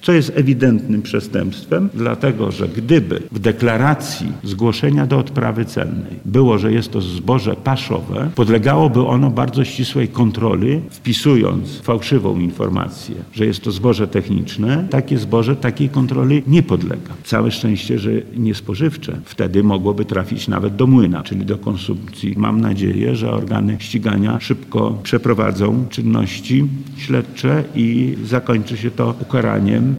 co jest ewidentnym przestępstwem, dlatego że gdyby w deklaracji zgłoszenia do odprawy celnej było, że jest to zboże paszowe, podlegałoby ono bardzo ścisłej kontroli, wpisując fałszywą informację, że jest to zboże techniczne. Takie zboże takiej kontroli nie podlega. Całe szczęście, że nie spożywcze. Wtedy mogłoby trafić nawet do młyna, czyli do konsumpcji. Mam nadzieję, że organy ścigania szybko przeprowadzą czynności śledcze i zakończy się to ukaraniem.